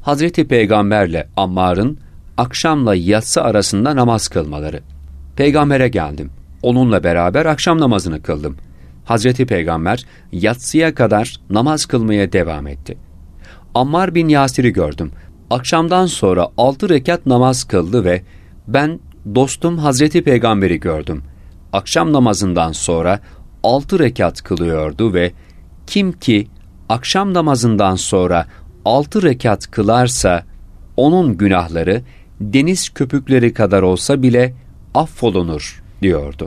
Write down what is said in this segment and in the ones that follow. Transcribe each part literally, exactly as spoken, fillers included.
Hazreti Peygamberle Ammar'ın akşamla yatsı arasında namaz kılmaları. Peygamber'e geldim. Onunla beraber akşam namazını kıldım. Hazreti Peygamber yatsıya kadar namaz kılmaya devam etti. Ammar bin Yasir'i gördüm. Akşamdan sonra altı rekat namaz kıldı ve ben dostum Hazreti Peygamber'i gördüm. Akşam namazından sonra altı rekat kılıyordu ve kim ki akşam namazından sonra altı rekat kılarsa onun günahları deniz köpükleri kadar olsa bile affolunur diyordu.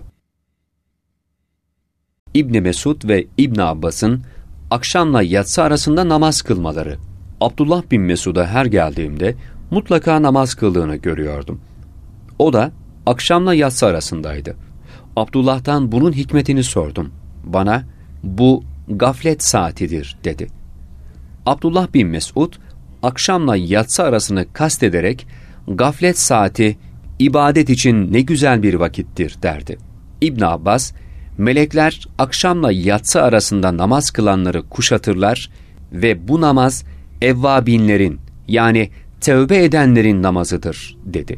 İbn Mesud ve İbn Abbas'ın akşamla yatsı arasında namaz kılmaları. Abdullah bin Mesud'a her geldiğimde mutlaka namaz kıldığını görüyordum. O da akşamla yatsı arasındaydı. Abdullah'tan bunun hikmetini sordum. Bana bu gaflet saatidir dedi. Abdullah bin Mesud akşamla yatsı arasını kastederek gaflet saati ibadet için ne güzel bir vakittir derdi. İbn Abbas, melekler akşamla yatsı arasında namaz kılanları kuşatırlar ve bu namaz evvabinlerin yani tevbe edenlerin namazıdır dedi.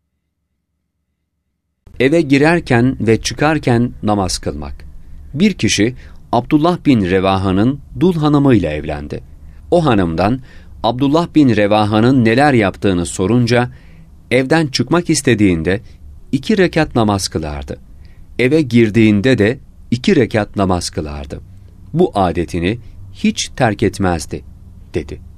Eve girerken ve çıkarken namaz kılmak. Bir kişi Abdullah bin Revaha'nın dul hanımıyla evlendi. O hanımdan Abdullah bin Revaha'nın neler yaptığını sorunca evden çıkmak istediğinde iki rekat namaz kılardı. Eve girdiğinde de iki rekat namaz kılardı. Bu adetini hiç terk etmezdi dedi.